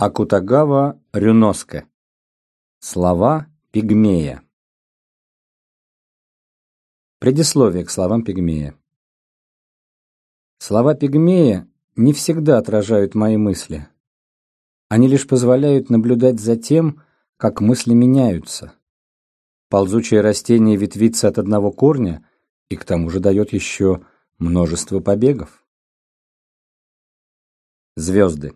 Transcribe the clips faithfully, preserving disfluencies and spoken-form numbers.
Акутагава Рюноске. Слова пигмея. Предисловие к словам пигмея. Слова пигмея не всегда отражают мои мысли. Они лишь позволяют наблюдать за тем, как мысли меняются. Ползучее растение ветвится от одного корня и к тому же дает еще множество побегов. Звезды.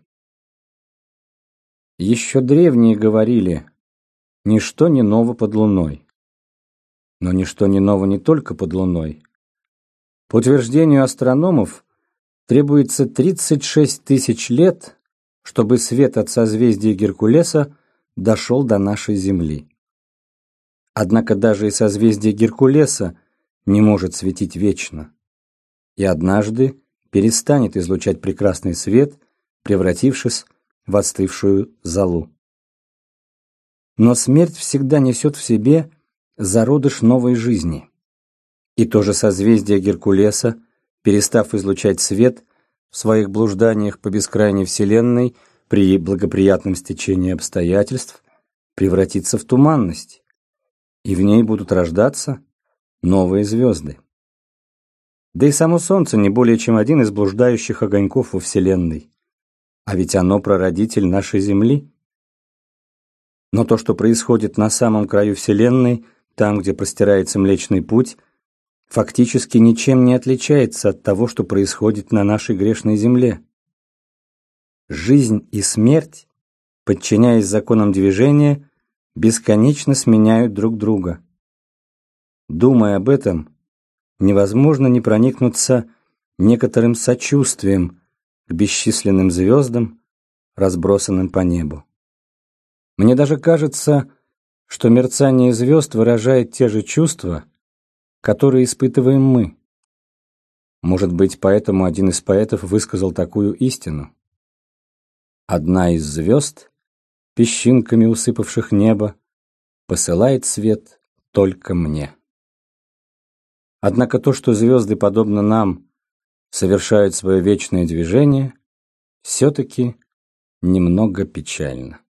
Еще древние говорили: ничто не ново под луной. Но ничто не ново не только под луной. По утверждению астрономов, требуется тридцать шесть тысяч лет, чтобы свет от созвездия Геркулеса дошел до нашей Земли. Однако даже и созвездие Геркулеса не может светить вечно, и однажды перестанет излучать прекрасный свет, превратившись в остывшую золу. Но смерть всегда несет в себе зародыш новой жизни. И то же созвездие Геркулеса, перестав излучать свет в своих блужданиях по бескрайней Вселенной при благоприятном стечении обстоятельств, превратится в туманность, и в ней будут рождаться новые звезды. Да и само Солнце не более чем один из блуждающих огоньков во Вселенной. А ведь оно прародитель нашей Земли. Но то, что происходит на самом краю Вселенной, там, где простирается Млечный Путь, фактически ничем не отличается от того, что происходит на нашей грешной Земле. Жизнь и смерть, подчиняясь законам движения, бесконечно сменяют друг друга. Думая об этом, невозможно не проникнуться некоторым сочувствием к бесчисленным звездам, разбросанным по небу. Мне даже кажется, что мерцание звезд выражает те же чувства, которые испытываем мы. Может быть, поэтому один из поэтов высказал такую истину: «Одна из звезд, песчинками усыпавших небо, посылает свет только мне». Однако то, что звезды, подобно нам, совершают свое вечное движение, все-таки немного печально.